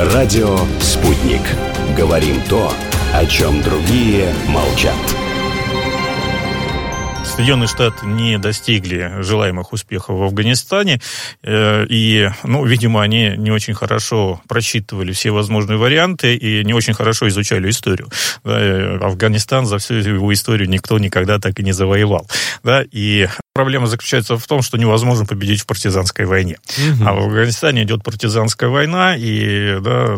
Радио «Спутник». Говорим то, о чем другие молчат. Соединенные Штаты не достигли желаемых успехов в Афганистане, и, видимо, они не очень хорошо просчитывали все возможные варианты и не очень хорошо изучали историю. Да, Афганистан за всю его историю никто никогда так и не завоевал. Да, и проблема заключается в том, что невозможно победить в партизанской войне. А в Афганистане идет партизанская война, и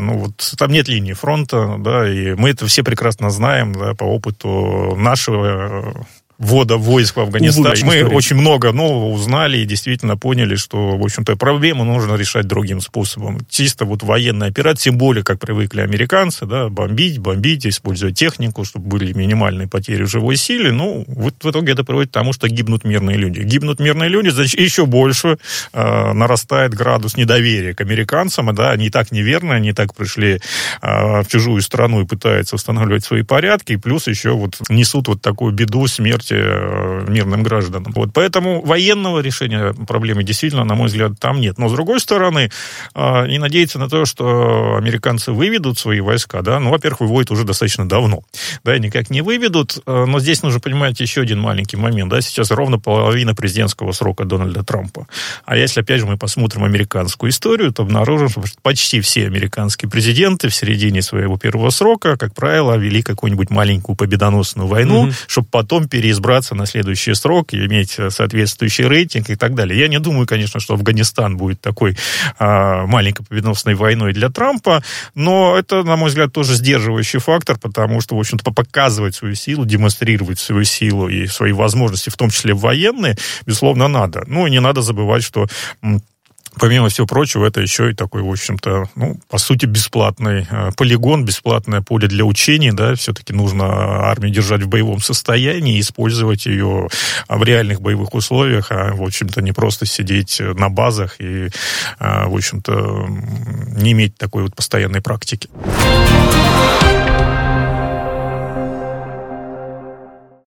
там нет линии фронта, да, и мы это все прекрасно знаем, да, по опыту нашего ввода войск в Афганистан. Мы очень много нового узнали и действительно поняли, что, в общем-то, проблему нужно решать другим способом. Чисто военная операция, тем более, как привыкли американцы, да, бомбить, использовать технику, чтобы были минимальные потери в живой силе. В итоге это приводит к тому, что гибнут мирные люди. Гибнут мирные люди, значит, еще больше нарастает градус недоверия к американцам. Да, они и так неверны, они и так пришли в чужую страну и пытаются устанавливать свои порядки, и плюс еще несут такую беду, смерть мирным гражданам. Поэтому военного решения проблемы действительно, на мой взгляд, там нет. Но, с другой стороны, не надеяться на то, что американцы выведут свои войска, да, во-первых, выводят уже достаточно давно, да, никак не выведут, но здесь нужно понимать еще один маленький момент, да, сейчас ровно половина президентского срока Дональда Трампа. А если, опять же, мы посмотрим американскую историю, то обнаружим, что почти все американские президенты в середине своего первого срока, как правило, вели какую-нибудь маленькую победоносную войну, чтобы потом переизбраться на следующий срок и иметь соответствующий рейтинг и так далее. Я не думаю, конечно, что Афганистан будет такой маленькой победоносной войной для Трампа, но это, на мой взгляд, тоже сдерживающий фактор, потому что, в общем-то, показывать свою силу, демонстрировать свою силу и свои возможности, в том числе военные, безусловно, надо. И не надо забывать, что помимо всего прочего, это еще и такой, в общем-то, по сути, бесплатный полигон, бесплатное поле для учений, да, все-таки нужно армию держать в боевом состоянии и использовать ее в реальных боевых условиях, а, в общем-то, не просто сидеть на базах и, в общем-то, не иметь такой постоянной практики.